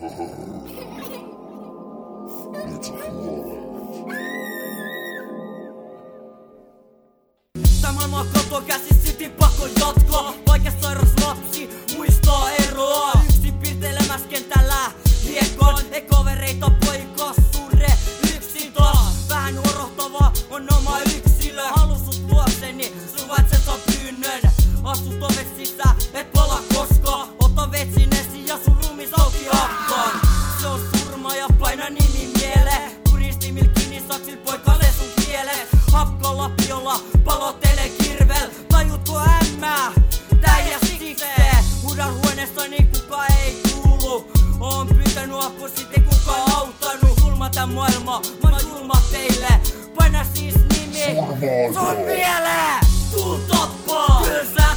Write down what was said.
Nyt sä kuolet. Tää maailma katoa käsis, silti pakko jatkaa. Vaikka sairas lapsi muistaa eroa. Yksin piirtelemäs kentällä hiekon. Ei kavereita poika surre yksin taas. Vähän huorohtavaa on oma yksilö. Halus sut luokseni, suvaitset sä pyynnön. Asut ovet sisään, et pala koskaan. Ota vetsin esiin ja sun ruumis auki hakkaan. Se on surma ja paina nimi mieleen. Kuristimil kiinni saksil poikalle sun kieleen. Hakkaa lapiolla, palottele kirvel. Tajutko ämmää? Tää ja siksee. Huudan huoneestani kuka ei kuulu. Oon pyytänyt apua sit ei kuka auttanut. Julma tää maailma, mä oon julma teille. Paina siis nimi sun mieleen. Tuu tappaa. Kyllä sä